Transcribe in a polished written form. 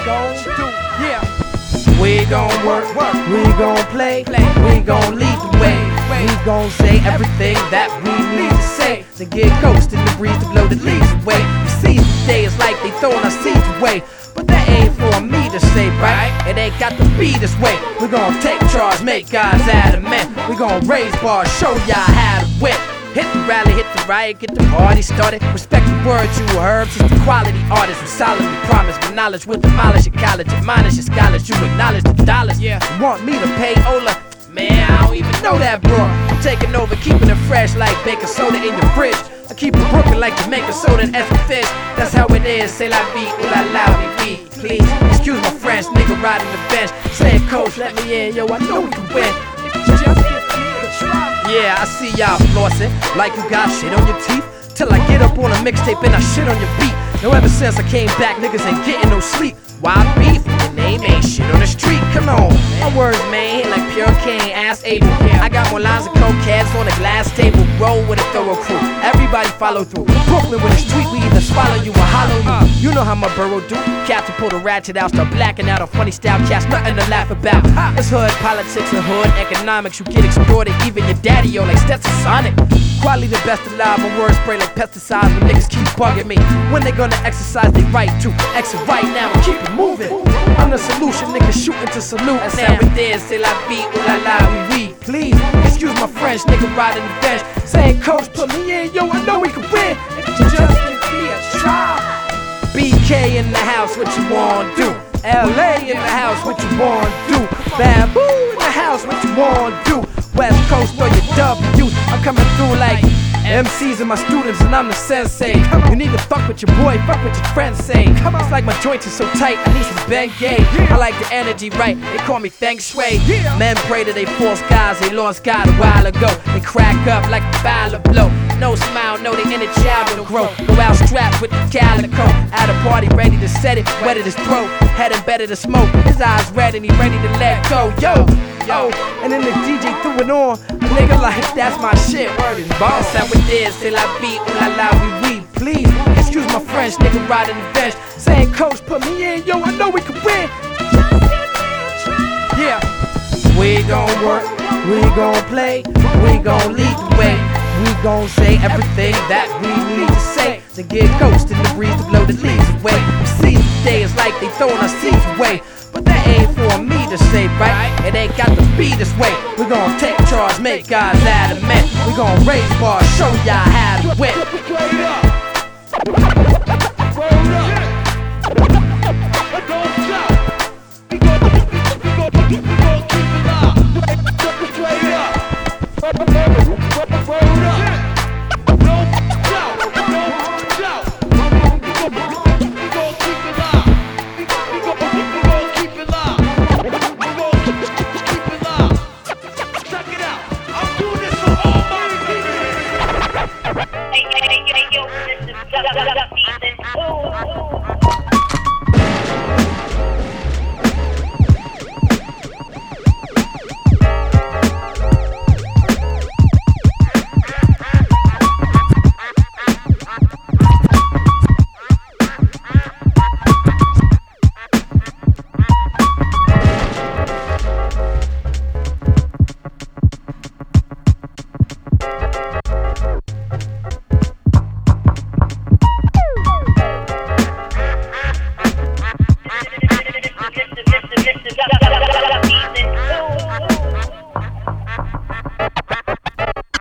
gon' do? Yeah. We gon' work, we gon' play, we gon' lead the way. We gon' say everything that we need to say. Then get ghost in the breeze to blow the leaves away. You see today it's like they throwing our seeds away, but that ain't for me to say, right? It ain't got to be this way. We gon' take charge, make guys out of men. We gon' raise bars, show y'all how to win. Hit the rally, hit the riot, get the party started. Respect the words you heard, since the quality artists who solemnly promise, but knowledge will demolish your college, admonish your scholars. You acknowledge the dollars. Yeah, you want me to pay Ola? Man, I don't even know that, bro. I'm taking over, keeping it fresh like baking soda in your fridge. I keep it Brooklyn like Jamaica soda and extra fish. That's how it is. C'est la vie, ooh la la, oui, please. Excuse my French, nigga riding the bench. Saying, coach, let me in, yo, I know we can win. If you just give me a try. Yeah, I see y'all flossing like you got shit on your teeth. Till I get up on a mixtape and I shit on your beat. Now ever since I came back, niggas ain't getting no sleep. Why beef? Your name ain't shit on the street. Come on, my words, man, hit like pure cane, ass able. I got more lines of coke cats on a glass table. Roll with a thorough crew, everybody follow through. Brooklyn with a street, we either swallow you or hollow you. You know how my borough do. Cats will pull the ratchet out, start blacking out a funny style. Cats nothing to laugh about. It's hood politics and hood economics. You get exploited, even your daddy, yo, like Stetson Sonic. Quality the best alive, my words spray like pesticides. When niggas keep bugging me, when they gonna exercise they right to exit right now and keep it moving. I'm the solution, niggas shooting to salute. That's how it is, c'est la vie, ooh la la, oui, please. Excuse my French, nigga riding the bench. Saying, coach, put me in, yo, I know we can win. If you just give me a try. BK in the house, what you wanna do? LA in the house, what you wanna do? Bamboo in the house, what you wanna do? West Coast or your W's, I'm coming through like MCs and my students and I'm the sensei. You need to fuck with your boy, fuck with your friends say. It's like my joints are so tight, I need some Bengay. I like the energy right, they call me Feng Shui. Men pray to they false gods, they lost God a while ago. They crack up like a file blow. No smile, no, they inner child will grow. Go out strapped with the calico. At a party ready to set it, wetted his throat. Head embedded to smoke, his eyes red and he ready to let go. Yo, and then the DJ threw it on. A nigga like, that's my shit, word is bomb. That's how it is, c'est la vie, ooh la la, oui, please. Excuse my French, nigga riding the bench. Saying, coach, put me in, yo, I know we can win. Yeah, we gon' work, we gon' play, we gon' lead the way. We gon' say everything that we need to say. Then get ghost in the breeze to blow the leaves away. You see today it's like they throwing our seeds away, but that ain't for me to say, right? It ain't got to be this way. We gon' take charge, make guys out of men. We gon' raise bars, show y'all how to win.